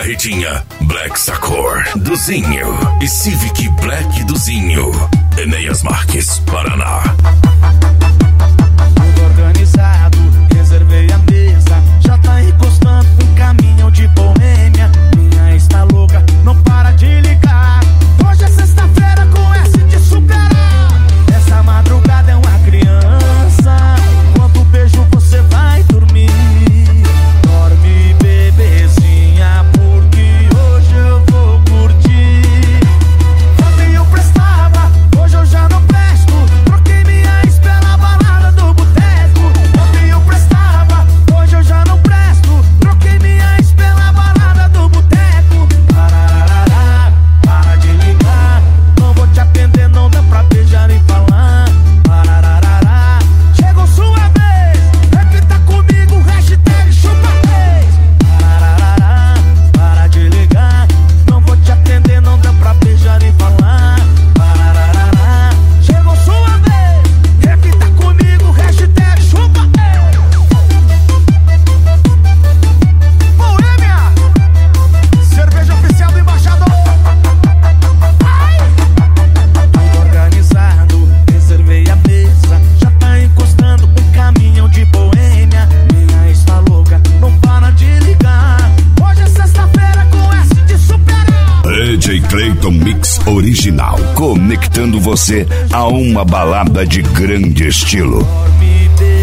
Ritinha, Black Sacor, Duzinho e Civic Black Duzinho. Enéas Marques, Paraná. Tudo organizado, reservei a mesa. Já tá encostando um caminhão de boêmia. Minha está louca, não para de ligar. Hoje é sexta-feira com S de superar. Essa madrugada é uma criança. Quando beijo você vai dormir. Dorme, bebezinha, porque hoje eu vou curtir. Ontem eu prestava, hoje eu já não presto. Troquei minha ex pela balada do boteco. Ontem eu prestava, hoje eu já não presto. Troquei minha ex pela balada do boteco. Pararará, para de ligar. Não vou te atender, não dá pra beijar nem falar. Pararará, chegou sua vez. Repita comigo, hashtag chupa três. Pararará, para de ligar. Não vou te atender, não dá pra beijar nem falar. Pararará, chegou sua vez. Repita comigo, hashtag chupa três. Boêmia, cerveja oficial do embaixador. Tudo organizado, reservei a mesa. Já tá encostando um caminhão de boêmia. Minha está louca, não para de ligar. Hoje é sexta-feira com S de superar. DJ Clayton Mix Original, conectando você a uma balada de grande estilo. Dorme,